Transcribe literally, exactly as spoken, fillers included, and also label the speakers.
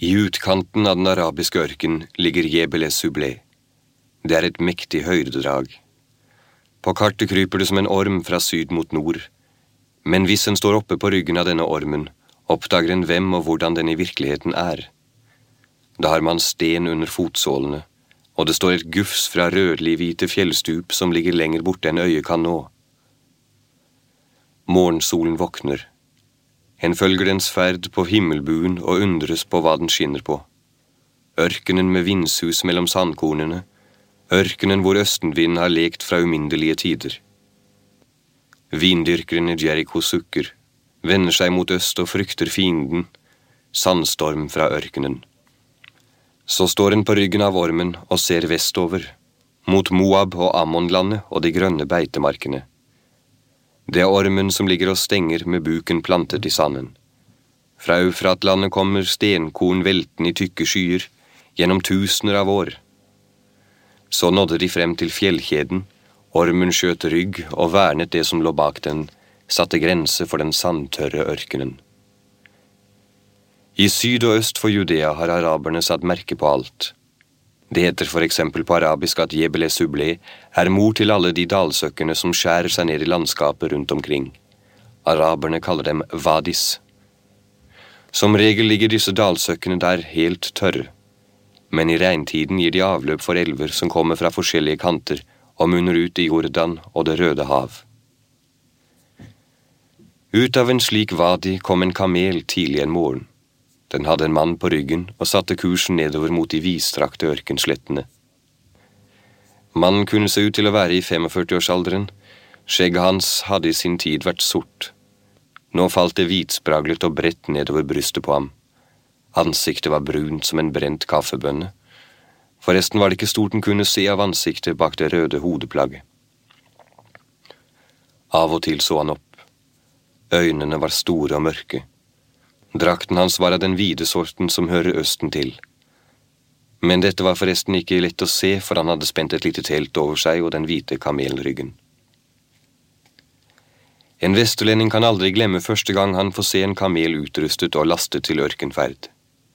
Speaker 1: I utkanten av den arabiske ørken ligger Jebel es-Subleh. Det er et mektig høydedrag. På kartet kryper det som en orm fra syd mot nord, men hvis en står oppe på ryggen av denne ormen, oppdager en hvem og hvordan den i virkeligheten er. Da har man sten under fotsålene, og det står et gufs fra rødlig-hvite fjellstup som ligger lenger borte enn øyet kan nå. Morgensolen våkner. En følger dens ferd på himmelbuen og undres på hva den skinner på. Ørkenen med vindshus mellom sandkornene, ørkenen hvor østenvind har lekt fra umindelige tider. Vindyrkeren i Jericho sukker, vender seg mot øst og frykter fienden, sandstorm fra ørkenen. Så står en på ryggen av ormen og ser vestover, mot Moab og Ammonlandet og de grønne beitemarkene. Det er ormen som ligger og stenger med buken plantet i sanden. Fra Eufratlandet kommer stenkorn velten i tykke skyer, gjennom tusener av år. Så nådde de frem til fjellkjeden, ormen skjøt rygg og vernet det som lå bak den, satte grense for den sandtørre ørkenen. I syd og øst for Judea har araberne satt merke på alt. Det heter for eksempel på arabisk at Jebel es-Subleh er mor til alle de dalsøkkene som skjærer seg ned i landskapet rundt omkring. Araberne kaller dem vadis. Som regel ligger disse dalsøkkene der helt tørre, men i regntiden gir de avløp for elver som kommer fra forskjellige kanter og munner ut i Jordan og det Røde hav. Ut av en slik vadi kom en kamel tidlig en morgen. Den hadde en mann på ryggen og satte kursen nedover mot de vidstrakte ørkenslettene. Mannen kunne se ut til å være i førtifem-årsalderen. Skjegget hans hadde i sin tid vært sort. Nå falt det hvitspraglet og bredt nedover brystet på ham. Ansiktet var brunt som en brent kaffebønne. Forresten var det ikke stort den kunne se av ansiktet bak det røde hodeplagget. Av og til så han opp. Øynene var store og mørke. Drakten hans var av den hvite sorten som hører østen til. Men dette var forresten ikke lett å se, for han hadde spent et lite telt over seg og den hvite kamelryggen. En vesterlending kan aldri glemme første gang han får se en kamel utrustet og lastet til ørkenferd.